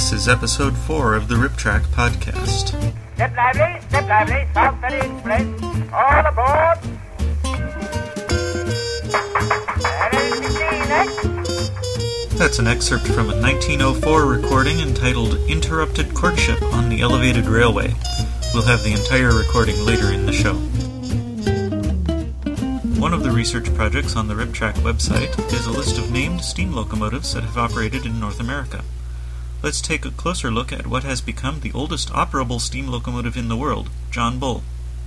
This is episode 4 of the Rip Track podcast. Step lively, sound steady in place, all aboard. That's an excerpt from a 1904 recording entitled Interrupted Courtship on the Elevated Railway. We'll have the entire recording later in the show. One of the research projects on the Rip Track website is a list of named steam locomotives that have operated in North America. Let's take a closer look at what has become the oldest operable steam locomotive in the world, John Bull.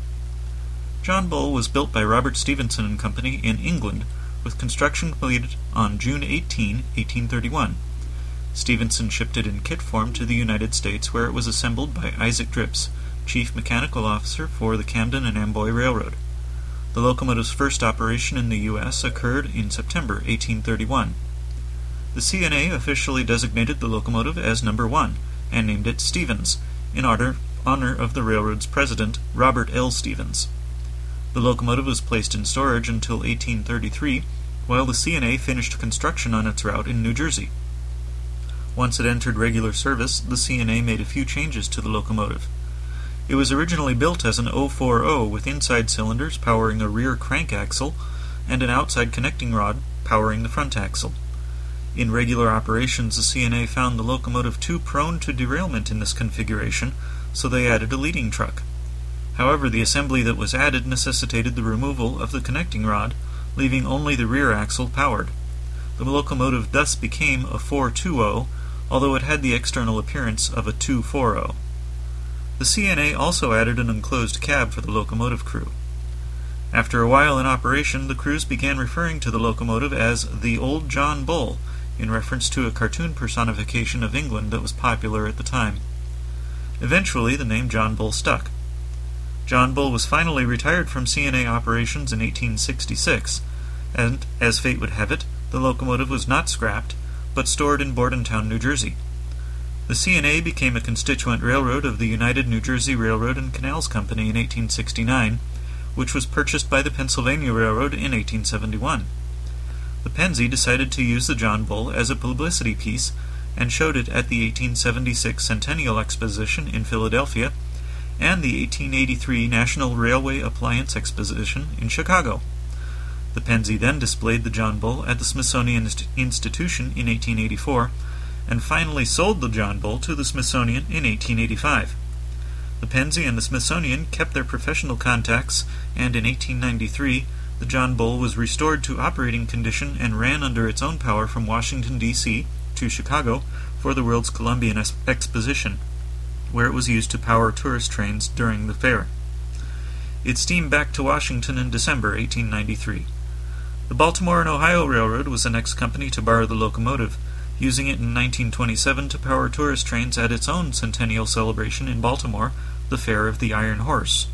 John Bull was built by Robert Stephenson and Company in England, with construction completed on June 18, 1831. Stephenson shipped it in kit form to the United States, where it was assembled by Isaac Dripps, Chief Mechanical Officer for the Camden and Amboy Railroad. The locomotive's first operation in the U.S. occurred in September 1831. The CNA officially designated the locomotive as number 1 and named it Stevens, in honor of the railroad's president, Robert L. Stevens. The locomotive was placed in storage until 1833, while the CNA finished construction on its route in New Jersey. Once it entered regular service, the CNA made a few changes to the locomotive. It was originally built as an 040 with inside cylinders powering a rear crank axle and an outside connecting rod powering the front axle. In regular operations, the CNA found the locomotive too prone to derailment in this configuration, so they added a leading truck. However, the assembly that was added necessitated the removal of the connecting rod, leaving only the rear axle powered. The locomotive thus became a 420, although it had the external appearance of a 240. The CNA also added an enclosed cab for the locomotive crew. After a while in operation, the crews began referring to the locomotive as the Old John Bull, in reference to a cartoon personification of England that was popular at the time. Eventually, the name John Bull stuck. John Bull was finally retired from CNA operations in 1866, and, as fate would have it, the locomotive was not scrapped, but stored in Bordentown, New Jersey. The CNA became a constituent railroad of the United New Jersey Railroad and Canals Company in 1869, which was purchased by the Pennsylvania Railroad in 1871. The Pennsy decided to use the John Bull as a publicity piece and showed it at the 1876 Centennial Exposition in Philadelphia and the 1883 National Railway Appliance Exposition in Chicago. The Pennsy then displayed the John Bull at the Smithsonian Institution in 1884, and finally sold the John Bull to the Smithsonian in 1885. The Pennsy and the Smithsonian kept their professional contacts, and in 1893 the John Bull was restored to operating condition and ran under its own power from Washington, D.C. to Chicago for the World's Columbian Exposition, where it was used to power tourist trains during the fair. It steamed back to Washington in December 1893. The Baltimore and Ohio Railroad was the next company to borrow the locomotive, using it in 1927 to power tourist trains at its own centennial celebration in Baltimore, the Fair of the Iron Horse.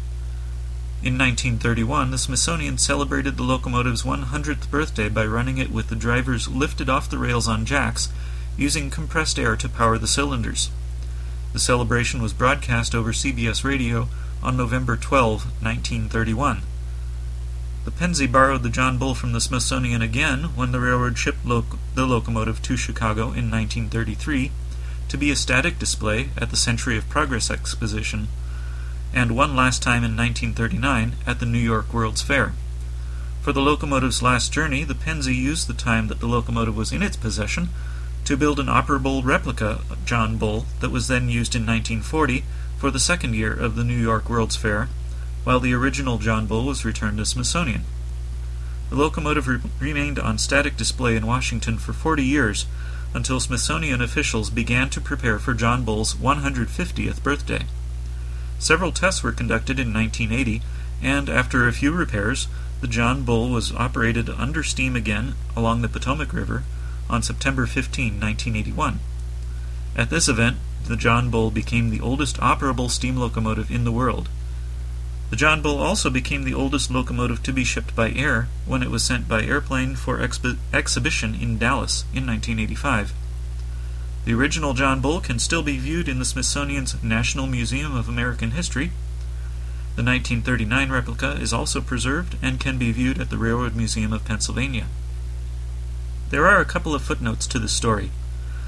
In 1931, the Smithsonian celebrated the locomotive's 100th birthday by running it with the drivers lifted off the rails on jacks, using compressed air to power the cylinders. The celebration was broadcast over CBS Radio on November 12, 1931. The Pennsy borrowed the John Bull from the Smithsonian again when the railroad shipped the locomotive to Chicago in 1933 to be a static display at the Century of Progress Exposition, and one last time in 1939 at the New York World's Fair. For the locomotive's last journey, the Pennsy used the time that the locomotive was in its possession to build an operable replica of John Bull that was then used in 1940 for the second year of the New York World's Fair, while the original John Bull was returned to Smithsonian. The locomotive remained on static display in Washington for 40 years, until Smithsonian officials began to prepare for John Bull's 150th birthday. Several tests were conducted in 1980, and after a few repairs, the John Bull was operated under steam again along the Potomac River on September 15, 1981. At this event, the John Bull became the oldest operable steam locomotive in the world. The John Bull also became the oldest locomotive to be shipped by air when it was sent by airplane for exhibition in Dallas in 1985. The original John Bull can still be viewed in the Smithsonian's National Museum of American History. The 1939 replica is also preserved and can be viewed at the Railroad Museum of Pennsylvania. There are a couple of footnotes to this story.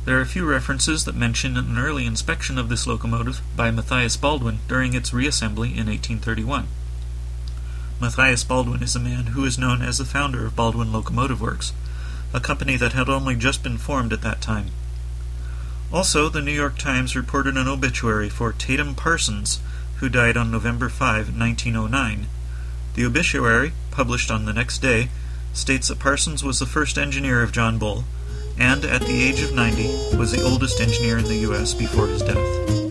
There are a few references that mention an early inspection of this locomotive by Matthias Baldwin during its reassembly in 1831. Matthias Baldwin is a man who is known as the founder of Baldwin Locomotive Works, a company that had only just been formed at that time. Also, the New York Times reported an obituary for Tatum Parsons, who died on November 5, 1909. The obituary, published on the next day, states that Parsons was the first engineer of John Bull, and at the age of 90 was the oldest engineer in the U.S. before his death.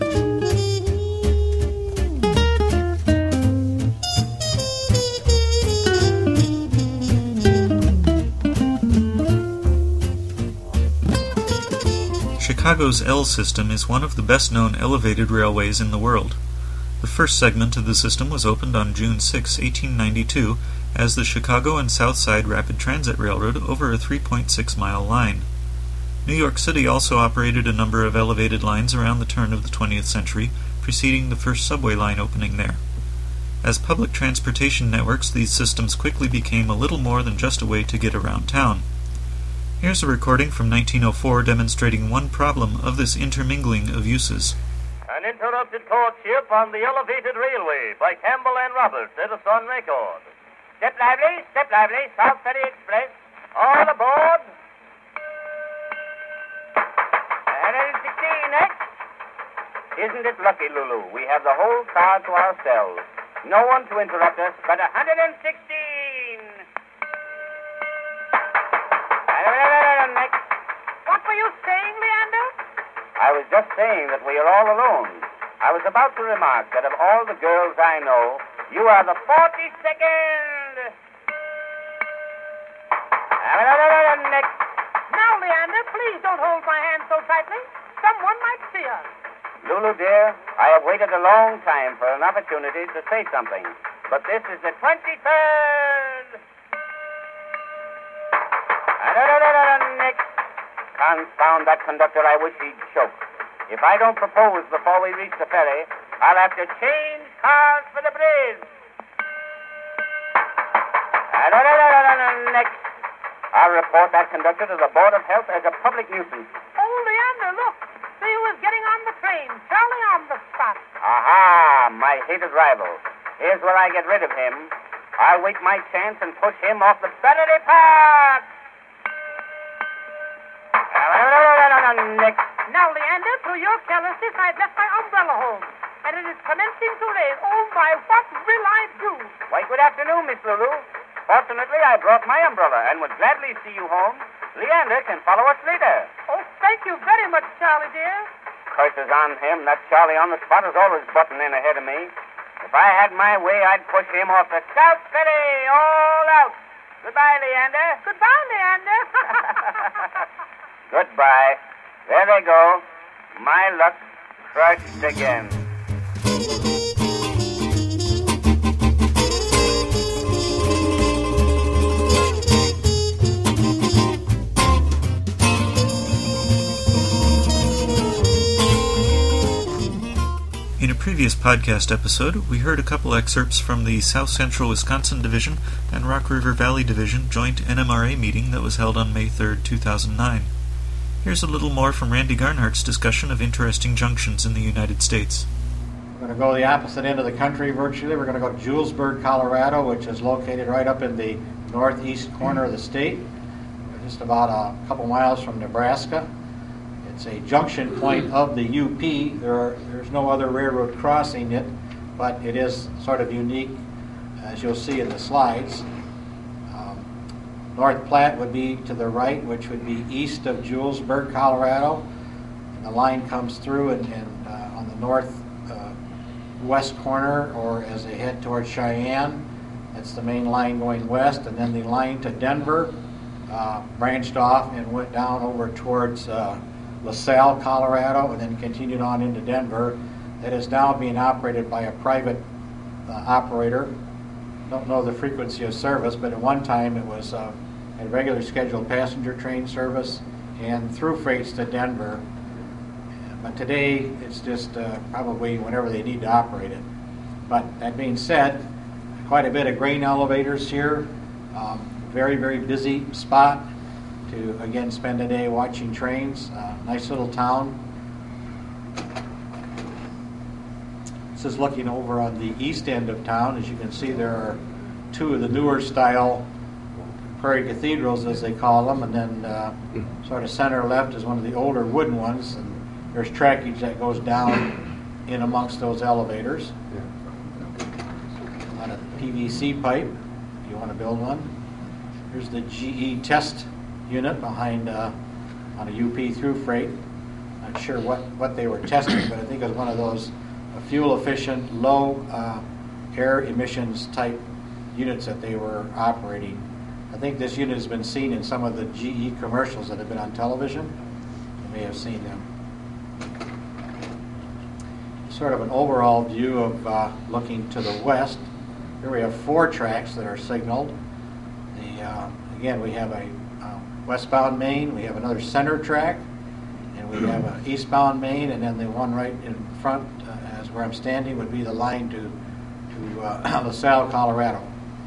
Chicago's L system is one of the best-known elevated railways in the world. The first segment of the system was opened on June 6, 1892, as the Chicago and South Side Rapid Transit Railroad over a 3.6-mile line. New York City also operated a number of elevated lines around the turn of the 20th century, preceding the first subway line opening there. As public transportation networks, these systems quickly became a little more than just a way to get around town. Here's a recording from 1904 demonstrating one problem of this intermingling of uses. Uninterrupted courtship on the elevated railway by Campbell and Roberts, Edison record. Step lively, South City Express. All aboard. 116 next. Isn't it lucky, Lulu? We have the whole car to ourselves. No one to interrupt us but 116. Next. What were you saying, Leander? I was just saying that we are all alone. I was about to remark that of all the girls I know, you are the 42nd. Next. Now, Leander, please don't hold my hand so tightly. Someone might see us. Lulu, dear, I have waited a long time for an opportunity to say something. But this is the 23rd. Next. Confound that conductor, I wish he'd choke. If I don't propose before we reach the ferry, I'll have to change cars for the bridge. Next. I'll report that conductor to the Board of Health as a public nuisance. Oh, Leander, look. See who is getting on the train. Charlie on the spot. Aha, my hated rival. Here's where I get rid of him. I'll wait my chance and push him off the Battery Park. Next. Now, Leander, through your carelessness, I've left my umbrella home. And it is commencing to rain. Oh, my, what will I do? Why, good afternoon, Miss Lulu. Fortunately, I brought my umbrella and would gladly see you home. Leander can follow us later. Oh, thank you very much, Charlie, dear. Curses on him. That Charlie on the spot is always butting in ahead of me. If I had my way, I'd push him off the South City all out. Goodbye, Leander. Goodbye, Leander. Goodbye. There they go. My luck crushed again. In a previous podcast episode, we heard a couple excerpts from the South Central Wisconsin Division and Rock River Valley Division joint NMRA meeting that was held on May 3, 2009. Here's a little more from Randy Garnhart's discussion of interesting junctions in the United States. We're going to go the opposite end of the country virtually. We're going to go to Julesburg, Colorado, which is located right up in the northeast corner of the state, just about a couple miles from Nebraska. It's a junction point of the UP. There's no other railroad crossing it, but it is sort of unique, as you'll see in the slides. North Platte would be to the right, which would be east of Julesburg, Colorado. And the line comes through and on the northwest corner, or as they head towards Cheyenne. That's the main line going west, and then the line to Denver branched off and went down over towards LaSalle, Colorado, and then continued on into Denver. That is now being operated by a private operator. Don't know the frequency of service, but at one time it was a regular scheduled passenger train service and through freights to Denver. But today it's just probably whenever they need to operate it. But that being said, quite a bit of grain elevators here. Very, very busy spot. to, again, spend a day watching trains. Nice little town. This is looking over on the east end of town. As you can see, there are two of the newer style Prairie Cathedrals, as they call them, and then sort of center left is one of the older wooden ones, and there's trackage that goes down in amongst those elevators. A lot of PVC pipe, if you want to build one. Here's the GE test unit behind on a UP through freight. Not sure what they were testing, but I think it was one of those fuel-efficient, low air emissions type units that they were operating. I think this unit has been seen in some of the GE commercials that have been on television. You may have seen them. Sort of an overall view of looking to the west. Here we have 4 tracks that are signaled. Again, we have a westbound main, we have another center track, and we have an eastbound main, and then the one right in front, as where I'm standing, would be the line to LaSalle, Colorado.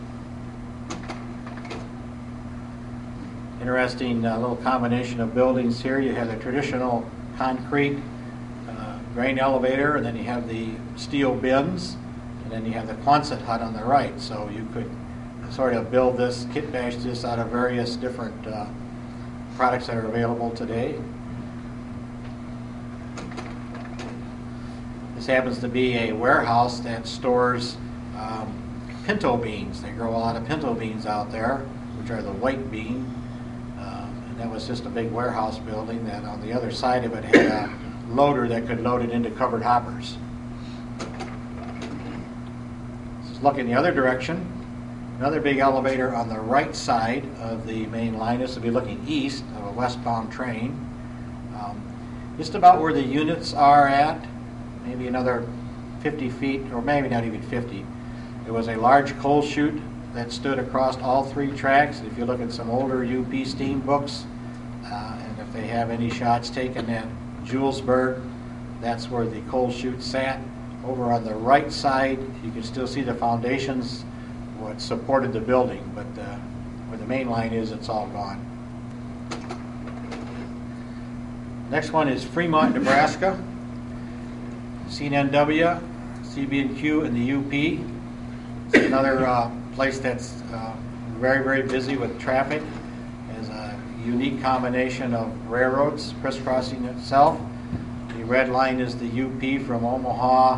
Interesting little combination of buildings here. You have the traditional concrete grain elevator, and then you have the steel bins, and then you have the Quonset hut on the right. So you could sort of build this, kit bash this out of various different products that are available today. This happens to be a warehouse that stores pinto beans. They grow a lot of pinto beans out there, which are the white bean. And that was just a big warehouse building that on the other side of it had a loader that could load it into covered hoppers. Let's look in the other direction. Another big elevator on the right side of the main line. This will be looking east of a westbound train. Just about where the units are at, maybe another 50 feet, or maybe not even 50. There was a large coal chute that stood across all 3 tracks. If you look at some older UP steam books, and if they have any shots taken at Julesburg, that's where the coal chute sat. Over on the right side, you can still see the foundations, what supported the building, but where the main line is, it's all gone. Next one is Fremont, Nebraska. CNNW, CB&Q, and the UP. It's another place that's very, very busy with traffic. It has a unique combination of railroads crisscrossing itself. The red line is the UP from Omaha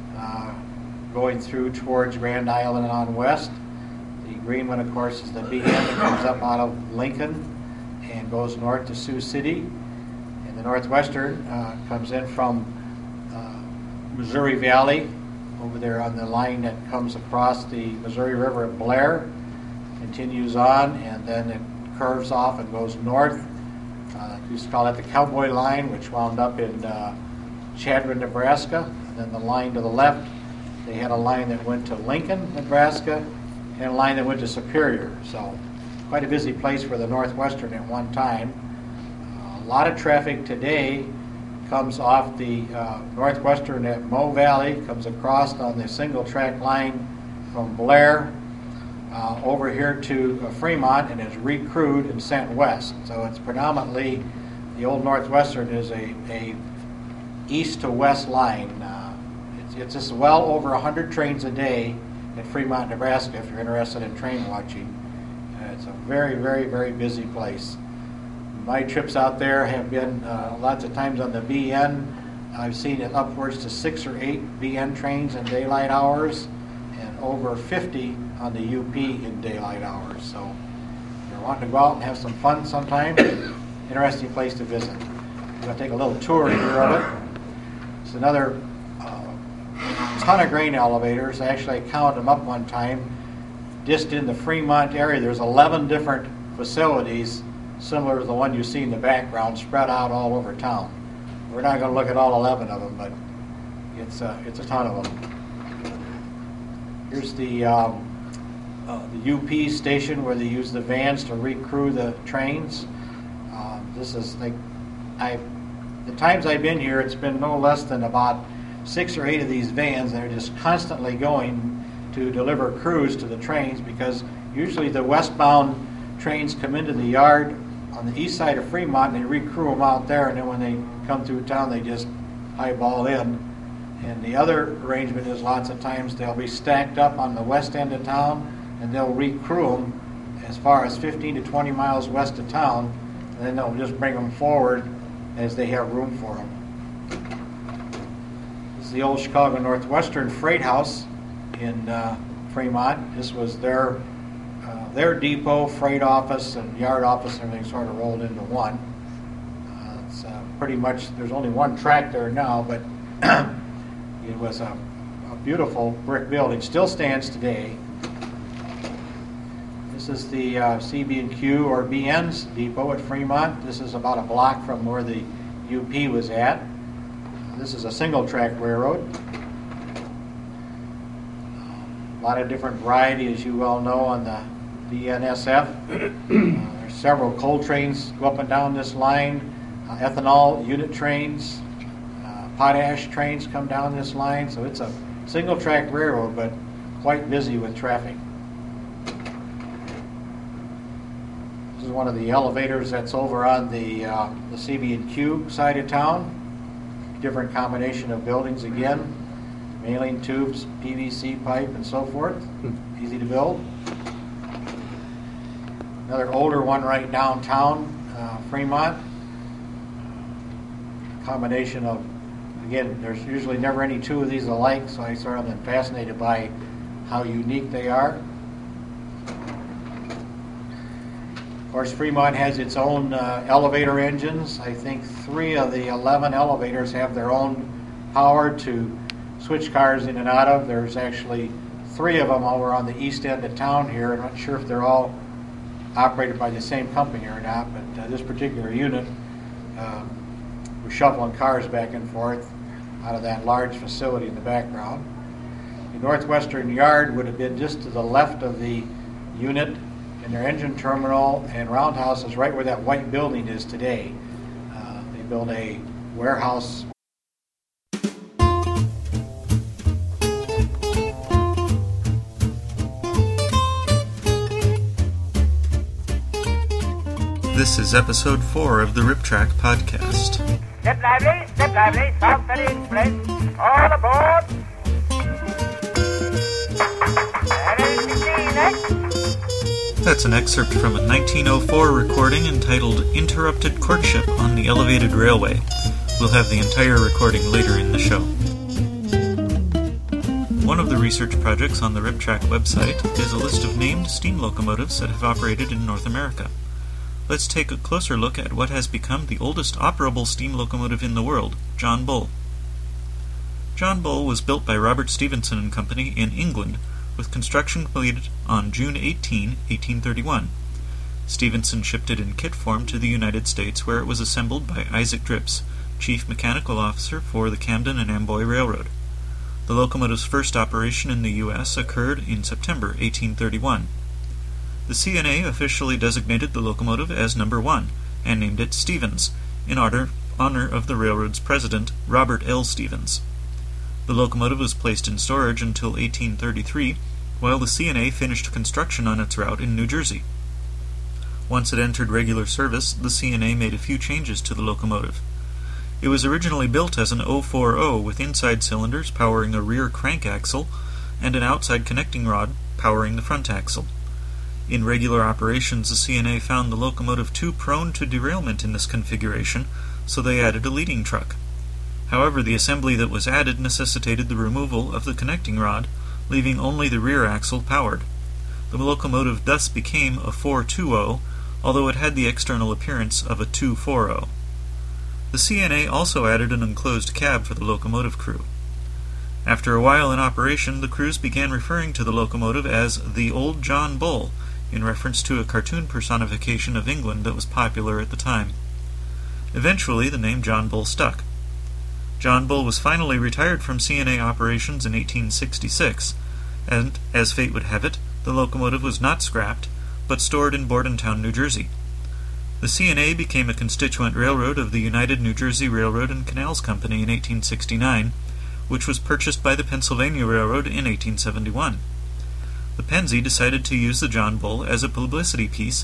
going through towards Grand Island and on west. The green one, of course, is the BN that comes up out of Lincoln and goes north to Sioux City. And the Northwestern comes in from Missouri Valley over there on the line that comes across the Missouri River at Blair, continues on, and then it curves off and goes north. We used to call it the Cowboy Line, which wound up in Chadron, Nebraska. And then the line to the left, they had a line that went to Lincoln, Nebraska, and a line that went to Superior. So quite a busy place for the Northwestern at one time. A lot of traffic today comes off the Northwestern at Moe Valley, comes across on the single track line from Blair over here to Fremont, and is recrewed and sent west. So it's predominantly, the old Northwestern is a east to west line. It's just well over 100 trains a day at Fremont, Nebraska, if you're interested in train watching. It's a very, very, very busy place. My trips out there have been lots of times on the BN. I've seen it upwards to 6 or 8 BN trains in daylight hours, and over 50 on the UP in daylight hours. So if you're wanting to go out and have some fun sometime, interesting place to visit. I'm going to take a little tour here of it. It's another ton of grain elevators. Actually, I counted them up one time. Just in the Fremont area, there's 11 different facilities similar to the one you see in the background, spread out all over town. We're not going to look at all 11 of them, but it's a ton of them. Here's the UP station where they use the vans to recrew the trains. This is like, the times I've been here, it's been no less than about 6 or 8 of these vans that are just constantly going to deliver crews to the trains, because usually the westbound trains come into the yard on the east side of Fremont, and they recrew them out there, and then when they come through town, they just highball in. And the other arrangement is lots of times they'll be stacked up on the west end of town, and they'll recrew them as far as 15 to 20 miles west of town, and then they'll just bring them forward as they have room for them. This is the old Chicago Northwestern Freight House in Fremont. This was their depot, freight office, and yard office, and everything sort of rolled into one. It's pretty much, there's only one track there now, but it was a beautiful brick building. Still stands today. This is the CB&Q or BN's depot at Fremont. This is about a block from where the UP was at. This is a single-track railroad. A lot of different variety, as you well know, on the BNSF. There's several coal trains go up and down this line, ethanol unit trains, potash trains come down this line, so it's a single-track railroad, but quite busy with traffic. This is one of the elevators that's over on the CB&Q side of town. Different combination of buildings again, mailing tubes, PVC pipe, and so forth. Easy to build. Another older one right downtown, Fremont. Combination of, again, there's usually never any two of these alike, so I sort of been fascinated by how unique they are. Of course, Fremont has its own elevator engines. I think 3 of the 11 elevators have their own power to switch cars in and out of. There's actually 3 of them over on the east end of town here. I'm not sure if they're all operated by the same company or not, but this particular unit was shuffling cars back and forth out of that large facility in the background. The Northwestern Yard would have been just to the left of the unit, and their engine terminal and roundhouse is right where that white building is today. They built a warehouse. This is episode 4 of the RipTrack podcast. Step lively, South Ferry Express, all aboard. That's an excerpt from a 1904 recording entitled Interrupted Courtship on the Elevated Railway. We'll have the entire recording later in the show. One of the research projects on the RipTrack website is a list of named steam locomotives that have operated in North America. Let's take a closer look at what has become the oldest operable steam locomotive in the world, John Bull. John Bull was built by Robert Stephenson and Company in England, with construction completed on June 18, 1831. Stephenson shipped it in kit form to the United States, where it was assembled by Isaac Drips, Chief Mechanical Officer for the Camden and Amboy Railroad. The locomotive's first operation in the U.S. occurred in September 1831. The CNA officially designated the locomotive as number 1 and named it Stevens, in honor of the railroad's president, Robert L. Stevens. The locomotive was placed in storage until 1833, while the CNA finished construction on its route in New Jersey. Once it entered regular service, the CNA made a few changes to the locomotive. It was originally built as an 040 with inside cylinders powering a rear crank axle and an outside connecting rod powering the front axle. In regular operations, the CNA found the locomotive too prone to derailment in this configuration, so they added a leading truck. However, the assembly that was added necessitated the removal of the connecting rod, leaving only the rear axle powered. The locomotive thus became a 420, although it had the external appearance of a 240. The CNA also added an enclosed cab for the locomotive crew. After a while in operation, the crews began referring to the locomotive as the Old John Bull, in reference to a cartoon personification of England that was popular at the time. Eventually, the name John Bull stuck. John Bull was finally retired from CNA operations in 1866, and, as fate would have it, the locomotive was not scrapped, but stored in Bordentown, New Jersey. The CNA became a constituent railroad of the United New Jersey Railroad and Canals Company in 1869, which was purchased by the Pennsylvania Railroad in 1871. The Pennsy decided to use the John Bull as a publicity piece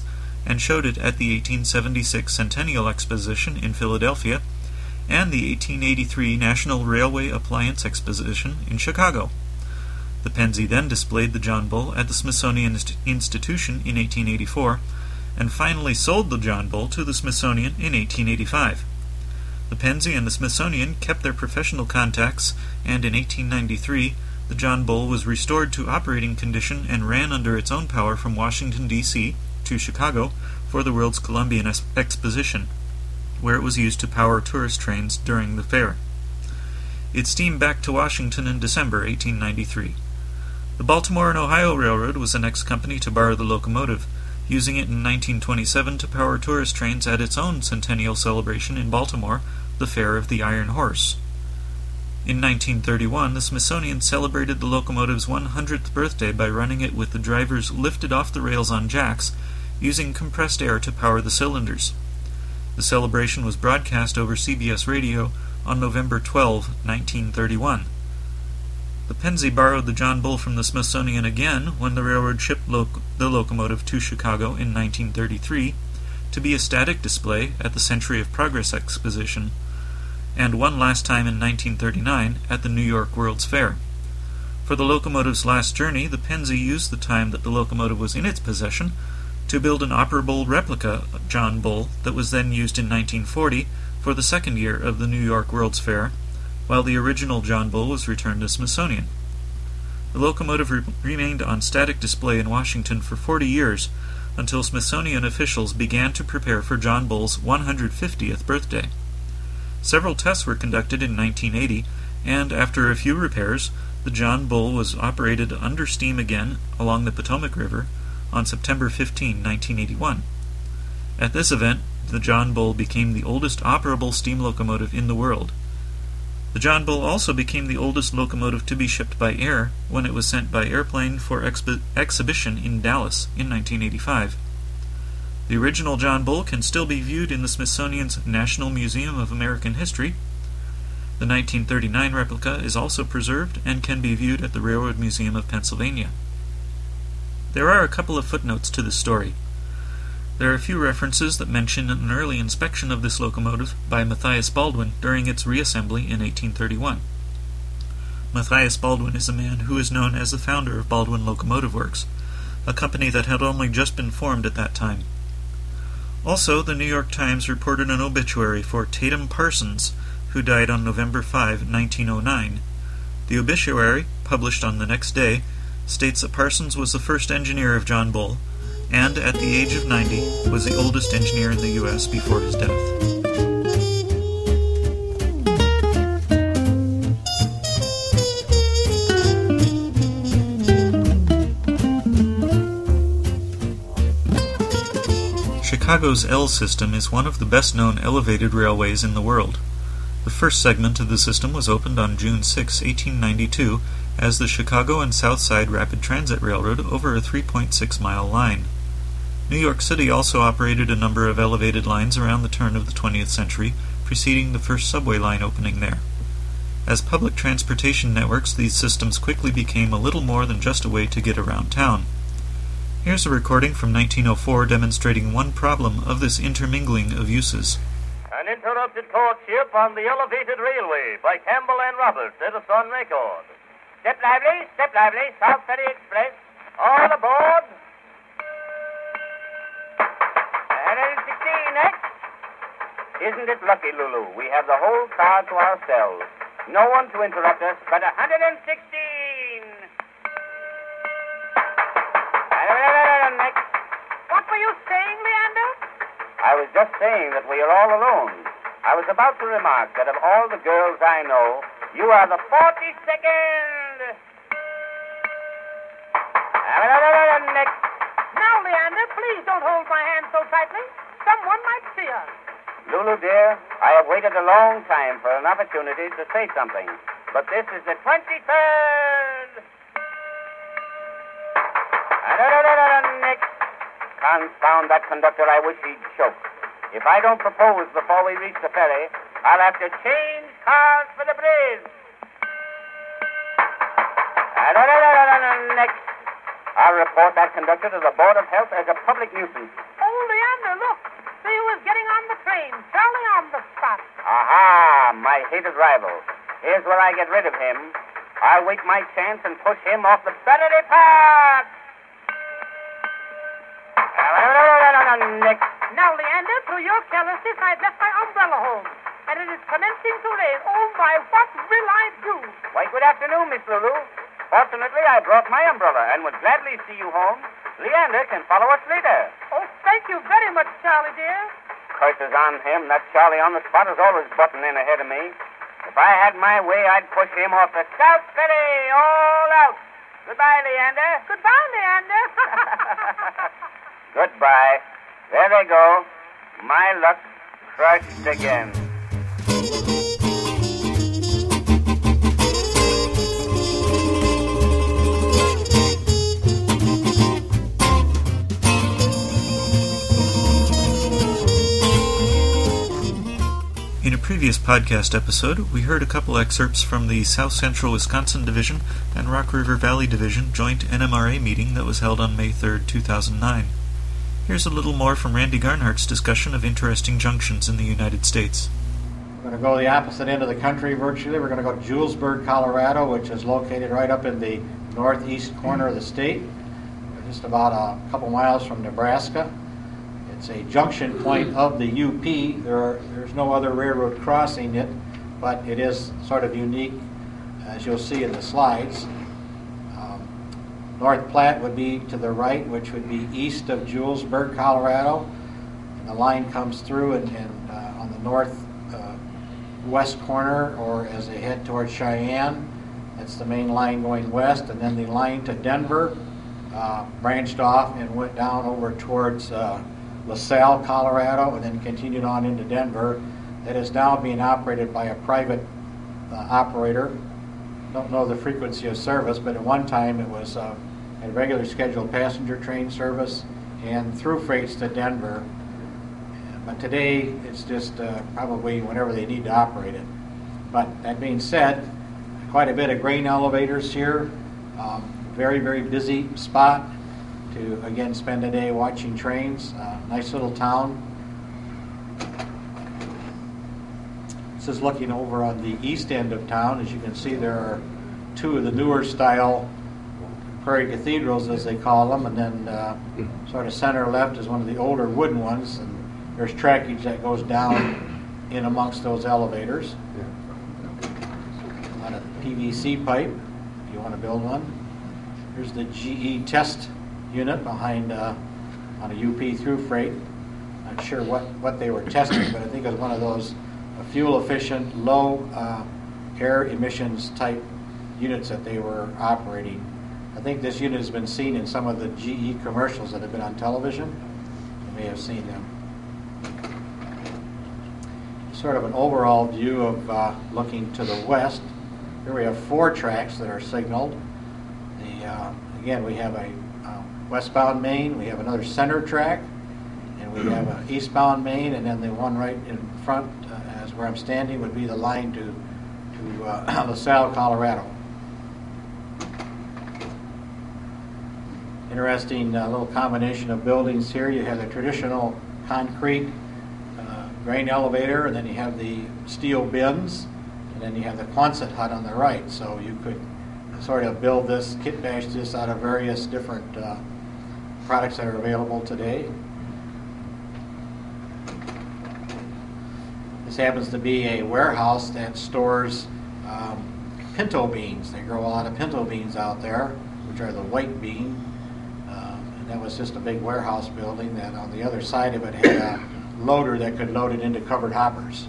and showed it at the 1876 Centennial Exposition in Philadelphia and the 1883 National Railway Appliance Exposition in Chicago. The Pennsy then displayed the John Bull at the Smithsonian Institution in 1884, and finally sold the John Bull to the Smithsonian in 1885. The Pennsy and the Smithsonian kept their professional contacts, and in 1893 the John Bull was restored to operating condition and ran under its own power from Washington, D.C. to Chicago for the World's Columbian Exposition, where it was used to power tourist trains during the fair. It steamed back to Washington in December 1893. The Baltimore and Ohio Railroad was the next company to borrow the locomotive, using it in 1927 to power tourist trains at its own centennial celebration in Baltimore, the Fair of the Iron Horse. In 1931, the Smithsonian celebrated the locomotive's 100th birthday by running it with the drivers lifted off the rails on jacks, using compressed air to power the cylinders. The celebration was broadcast over CBS Radio on November 12, 1931. The Pennsy borrowed the John Bull from the Smithsonian again when the railroad shipped the locomotive to Chicago in 1933 to be a static display at the Century of Progress Exposition, and one last time in 1939 at the New York World's Fair. For the locomotive's last journey, the Pennsy used the time that the locomotive was in its possession to build an operable replica John Bull that was then used in 1940 for the second year of the New York World's Fair, while the original John Bull was returned to Smithsonian. The locomotive remained on static display in Washington for 40 years, until Smithsonian officials began to prepare for John Bull's 150th birthday. Several tests were conducted in 1980, and after a few repairs, the John Bull was operated under steam again along the Potomac River on September 15, 1981. At this event, the John Bull became the oldest operable steam locomotive in the world. The John Bull also became the oldest locomotive to be shipped by air when it was sent by airplane for exhibition in Dallas in 1985. The original John Bull can still be viewed in the Smithsonian's National Museum of American History. The 1939 replica is also preserved and can be viewed at the Railroad Museum of Pennsylvania. There are a couple of footnotes to this story. There are a few references that mention an early inspection of this locomotive by Matthias Baldwin during its reassembly in 1831. Matthias Baldwin is a man who is known as the founder of Baldwin Locomotive Works, a company that had only just been formed at that time. Also, the New York Times reported an obituary for Tatum Parsons, who died on November 5, 1909. The obituary, published on the next day, states that Parsons was the first engineer of John Bull, and at the age of 90 was the oldest engineer in the U.S. before his death. Chicago's L system is one of the best-known elevated railways in the world. The first segment of the system was opened on June 6, 1892, as the Chicago and South Side Rapid Transit Railroad over a 3.6-mile line. New York City also operated a number of elevated lines around the turn of the 20th century, preceding the first subway line opening there. As public transportation networks, these systems quickly became a little more than just a way to get around town. Here's a recording from 1904 demonstrating one problem of this intermingling of uses. Uninterrupted courtship on the elevated railway by Campbell and Roberts, Edison record. Step lively, South Ferry Express. All aboard. 116 next. Isn't it lucky, Lulu? We have the whole car to ourselves. No one to interrupt us but 116. Next. What were you saying, Leander? I was just saying that we are all alone. I was about to remark that of all the girls I know, you are the 42nd. Next. Now, Leander, please don't hold my hand so tightly. Someone might see us. Lulu, dear, I have waited a long time for an opportunity to say something. But this is the 23rd. Next. Confound that conductor, I wish he'd choke. If I don't propose before we reach the ferry, I'll have to change cars for the bridge. Next. I'll report that conductor to the Board of Health as a public nuisance. Oh, see who is getting on the train. Charlie on the spot. Aha, my hated rival. Here's where I get rid of him. I'll wait my chance and push him off the Saturday Park. Nick. Now, Leander, through your carelessness, I've left my umbrella home. And it is commencing to rain. Oh, my, what will I do? Why, good afternoon, Miss Lulu. Fortunately, I brought my umbrella and would gladly see you home. Leander can follow us later. Oh, thank you very much, Charlie, dear. Curses on him. That Charlie on the spot is always butting in ahead of me. If I had my way, I'd push him off the South City all out. Goodbye, Leander. Goodbye, Leander. Goodbye. There they go. My luck crushed again. In a previous podcast episode, we heard a couple excerpts from the South Central Wisconsin Division and Rock River Valley Division joint NMRA meeting that was held on May 3, 2009. Here's a little more from Randy Garnhart's discussion of interesting junctions in the United States. We're going to go the opposite end of the country virtually. We're going to go to Julesburg, Colorado, which is located right up in the northeast corner of the state, just about a couple miles from Nebraska. It's a junction point of the UP. There's no other railroad crossing it, but it is sort of unique, as you'll see in the slides. North Platte would be to the right, which would be east of Julesburg, Colorado. And the line comes through and on the northwest corner, or as they head towards Cheyenne. That's the main line going west, and then the line to Denver branched off and went down over towards LaSalle, Colorado, and then continued on into Denver. That is now being operated by a private operator. Don't know the frequency of service, but at one time it was a regular scheduled passenger train service and through freights to Denver. But today it's just probably whenever they need to operate it. But that being said, quite a bit of grain elevators here. Very, very busy spot to, again, spend a day watching trains. Nice little town. This is looking over on the east end of town. As you can see, there are two of the newer style prairie cathedrals, as they call them, and then sort of center left is one of the older wooden ones, and there's trackage that goes down in amongst those elevators. A lot of PVC pipe, if you want to build one. Here's the GE test unit behind on a UP through freight. Not sure what they were testing, but I think it was one of those fuel efficient, low air emissions type units that they were operating. I think this unit has been seen in some of the GE commercials that have been on television. You may have seen them. Sort of an overall view of looking to the west. Here we have 4 tracks that are signaled. Again, we have a westbound main, we have another center track, and we have an eastbound main, and then the one right in front, as where I'm standing, would be the line to LaSalle, Colorado. Interesting little combination of buildings here. You have the traditional concrete grain elevator, and then you have the steel bins, and then you have the Quonset hut on the right. So you could sort of build this, kit bash this out of various different products that are available today. This happens to be a warehouse that stores pinto beans. They grow a lot of pinto beans out there, which are the white bean. And that was just a big warehouse building that on the other side of it had a loader that could load it into covered hoppers.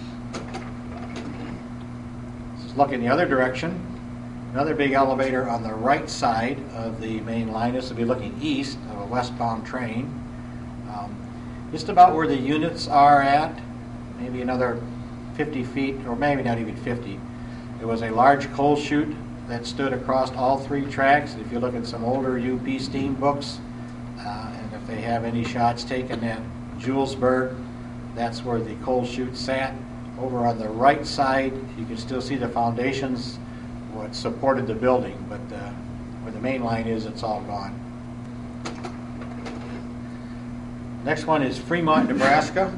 Let's look in the other direction. Another big elevator on the right side of the main line. This will be looking east of a westbound train. Just about where the units are at, maybe another 50 feet, or maybe not even 50. There was a large coal chute that stood across all 3 tracks. If you look at some older UP steam books, and if they have any shots taken at Julesburg, that's where the coal chute sat. Over on the right side, you can still see the foundations, what supported the building, but where the main line is, it's all gone. Next one is Fremont, Nebraska.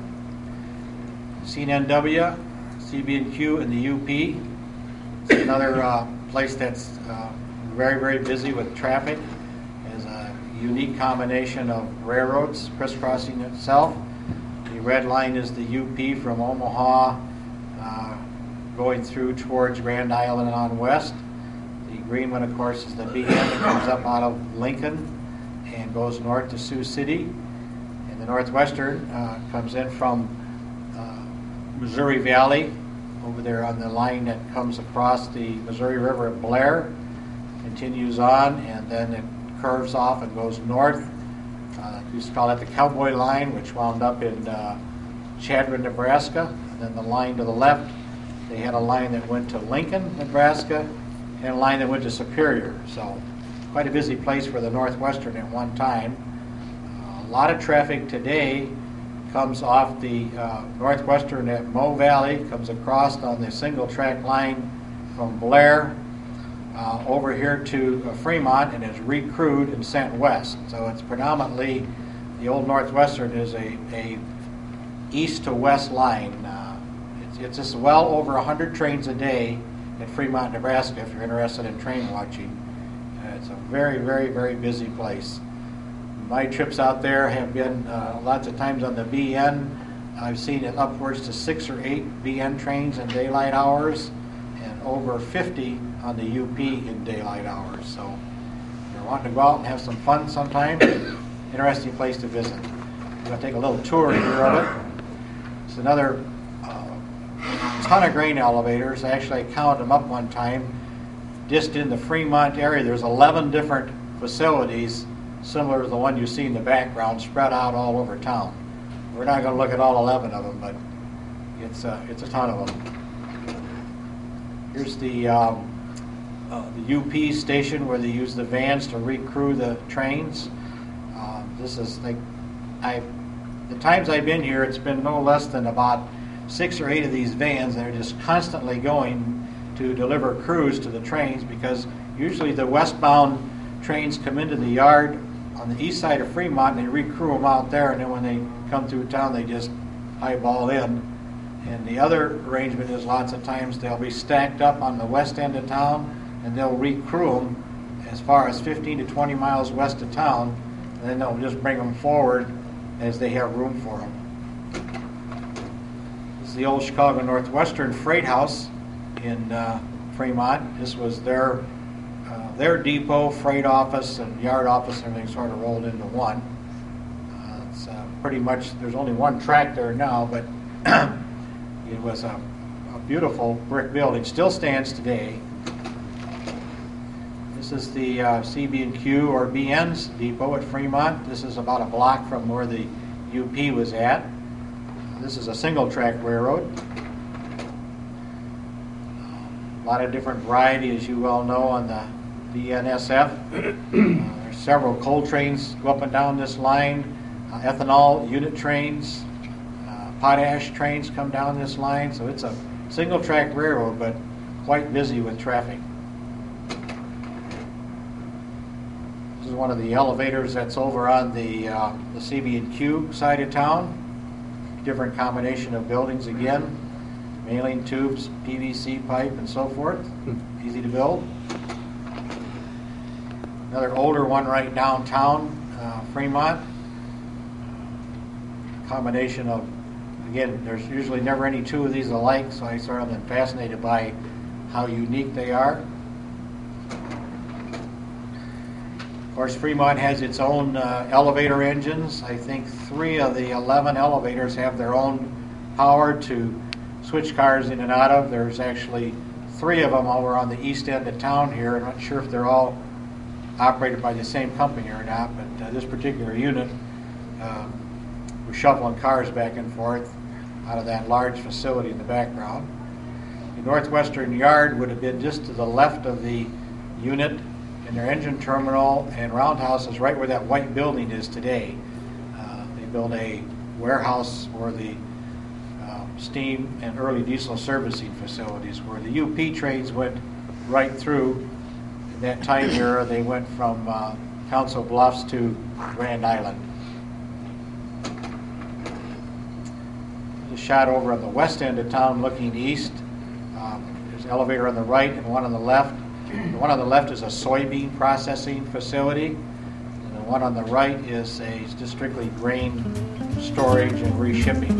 CNW, CB&Q, and the UP. It's another place that's very, very busy with traffic. It has a unique combination of railroads crisscrossing itself. The red line is the UP from Omaha going through towards Grand Island and on west. The green one, of course, is the BN that comes up out of Lincoln and goes north to Sioux City. And the Northwestern comes in from Missouri Valley over there on the line that comes across the Missouri River at Blair, continues on, and then it curves off and goes north. We used to call it the Cowboy Line, which wound up in Chadron, Nebraska. And then the line to the left, they had a line that went to Lincoln, Nebraska, and a line that went to Superior. So quite a busy place for the Northwestern at one time. A lot of traffic today comes off the Northwestern at Moe Valley, comes across on the single track line from Blair over here to Fremont, and is recrewed and sent west. So it's predominantly, the old Northwestern is a east to west line. It's just well over 100 trains a day at Fremont, Nebraska, if you're interested in train watching. It's a very, very, very busy place. My trips out there have been lots of times on the BN. I've seen it upwards to 6 or 8 BN trains in daylight hours, and over 50 on the UP in daylight hours. So if you're wanting to go out and have some fun sometime, interesting place to visit. I'm going to take a little tour here of it. It's another ton of grain elevators. Actually, I counted them up one time. Just in the Fremont area, there's 11 different facilities similar to the one you see in the background, spread out all over town. We're not going to look at all 11 of them, but it's a ton of them. Here's the UP station where they use the vans to recrew the trains. This is like, the times I've been here, it's been no less than about 6 or 8 of these vans, and they're just constantly going to deliver crews to the trains, because usually the westbound trains come into the yard on the east side of Fremont, and they recrew them out there, and then when they come through town, they just highball in. And the other arrangement is lots of times they'll be stacked up on the west end of town, and they'll recrew them as far as 15 to 20 miles west of town, and then they'll just bring them forward as they have room for them. This is the old Chicago Northwestern Freight House in Fremont. This was their depot, freight office, and yard office, and everything sort of rolled into one. It's pretty much, there's only one track there now, but it was a beautiful brick building. Still stands today. This is the CB&Q or BN's depot at Fremont. This is about a block from where the UP was at. This is a single track railroad. A lot of different variety, as you well know, on the BNSF. There's several coal trains go up and down this line, ethanol unit trains, potash trains come down this line, so it's a single track railroad, but quite busy with traffic. This is one of the elevators that's over on the CB&Q side of town. Different combination of buildings again, mailing tubes, PVC pipe, and so forth. Easy to build. Another older one right downtown, Fremont. Combination of, again, there's usually never any two of these alike, so I sort of been fascinated by how unique they are. Of course, Fremont has its own elevator engines. I think 3 of the 11 elevators have their own power to switch cars in and out of. There's actually 3 of them over on the east end of town here. I'm not sure if they're all operated by the same company or not, but this particular unit was shuffling cars back and forth out of that large facility in the background. The Northwestern Yard would have been just to the left of the unit, and their engine terminal and roundhouse is right where that white building is today. They built a warehouse for the steam and early diesel servicing facilities, where the UP trains went right through. In that time era, they went from Council Bluffs to Grand Island. the shot over on the west end of town looking east. There's an elevator on the right and one on the left. The one on the left is a soybean processing facility, and the one on the right is just strictly grain storage and reshipping.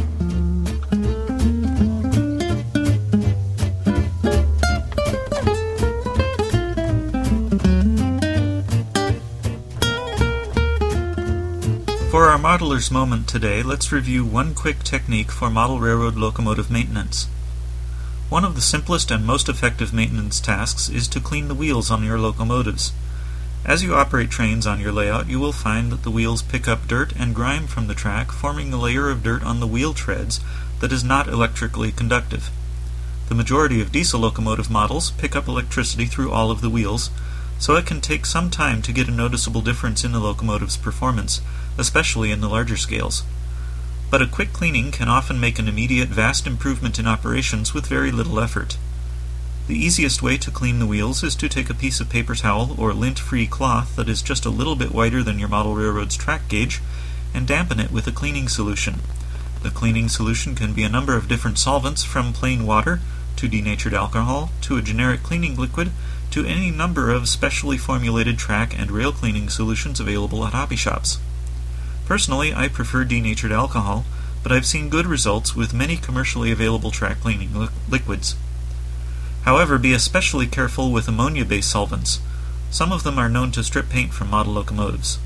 For our modeler's moment today, let's review one quick technique for model railroad locomotive maintenance. One of the simplest and most effective maintenance tasks is to clean the wheels on your locomotives. As you operate trains on your layout, you will find that the wheels pick up dirt and grime from the track, forming a layer of dirt on the wheel treads that is not electrically conductive. The majority of diesel locomotive models pick up electricity through all of the wheels, so it can take some time to get a noticeable difference in the locomotive's performance, especially in the larger scales. But a quick cleaning can often make an immediate vast improvement in operations with very little effort. The easiest way to clean the wheels is to take a piece of paper towel or lint-free cloth that is just a little bit wider than your model railroad's track gauge and dampen it with a cleaning solution. The cleaning solution can be a number of different solvents, from plain water to denatured alcohol to a generic cleaning liquid to any number of specially formulated track and rail cleaning solutions available at hobby shops. Personally, I prefer denatured alcohol, but I've seen good results with many commercially available track cleaning liquids. However, be especially careful with ammonia-based solvents. Some of them are known to strip paint from model locomotives.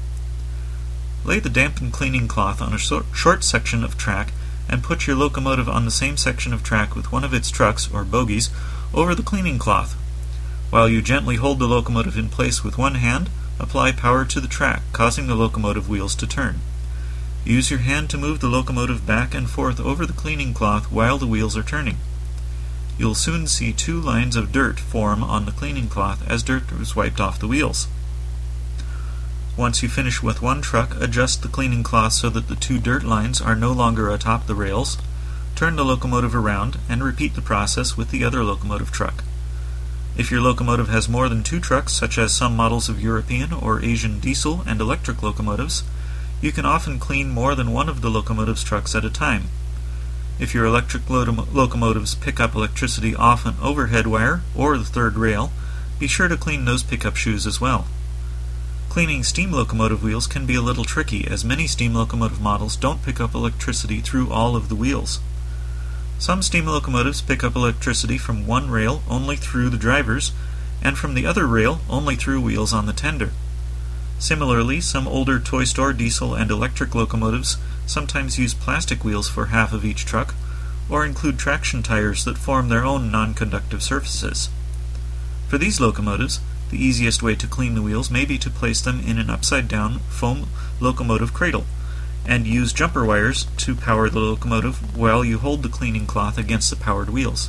Lay the dampened cleaning cloth on a short section of track and put your locomotive on the same section of track with one of its trucks, or bogies, over the cleaning cloth. While you gently hold the locomotive in place with one hand, apply power to the track, causing the locomotive wheels to turn. Use your hand to move the locomotive back and forth over the cleaning cloth while the wheels are turning. You'll soon see 2 lines of dirt form on the cleaning cloth as dirt is wiped off the wheels. Once you finish with one truck, adjust the cleaning cloth so that the 2 dirt lines are no longer atop the rails, turn the locomotive around, and repeat the process with the other locomotive truck. If your locomotive has more than 2 trucks, such as some models of European or Asian diesel and electric locomotives, you can often clean more than one of the locomotive's trucks at a time. If your electric locomotives pick up electricity off an overhead wire or the third rail, be sure to clean those pickup shoes as well. Cleaning steam locomotive wheels can be a little tricky, as many steam locomotive models don't pick up electricity through all of the wheels. Some steam locomotives pick up electricity from one rail only through the drivers, and from the other rail only through wheels on the tender. Similarly, some older toy store diesel and electric locomotives sometimes use plastic wheels for half of each truck, or include traction tires that form their own non-conductive surfaces. For these locomotives, the easiest way to clean the wheels may be to place them in an upside-down foam locomotive cradle, and use jumper wires to power the locomotive while you hold the cleaning cloth against the powered wheels.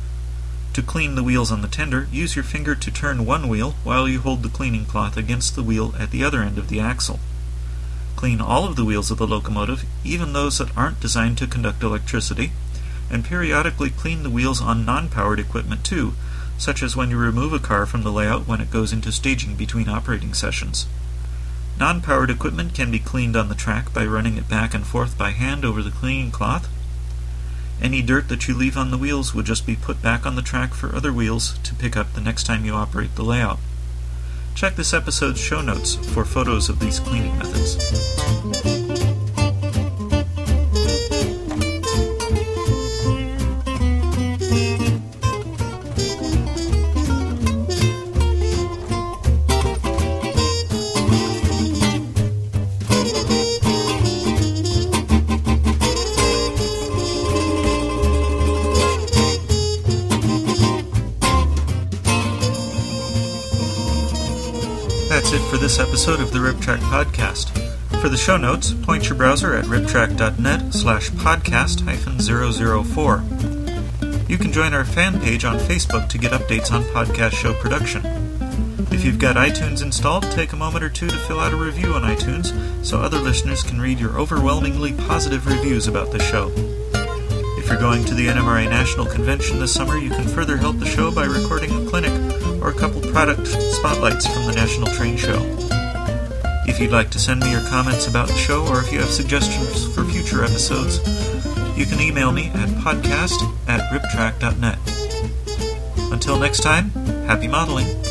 To clean the wheels on the tender, use your finger to turn one wheel while you hold the cleaning cloth against the wheel at the other end of the axle. Clean all of the wheels of the locomotive, even those that aren't designed to conduct electricity, and periodically clean the wheels on non-powered equipment too, such as when you remove a car from the layout when it goes into staging between operating sessions. Non-powered equipment can be cleaned on the track by running it back and forth by hand over the cleaning cloth. Any dirt that you leave on the wheels would just be put back on the track for other wheels to pick up the next time you operate the layout. Check this episode's show notes for photos of these cleaning methods. That's it for this episode of the RipTrack Podcast. For the show notes, point your browser at riptrack.net/podcast-004. You can join our fan page on Facebook to get updates on podcast show production. If you've got iTunes installed, take a moment or two to fill out a review on iTunes so other listeners can read your overwhelmingly positive reviews about the show. If you're going to the NMRA National Convention this summer, you can further help the show by recording a clinic or a couple product spotlights from the National Train Show. If you'd like to send me your comments about the show, or if you have suggestions for future episodes, You can email me at podcast@riptrack.net. Until next time, happy modeling!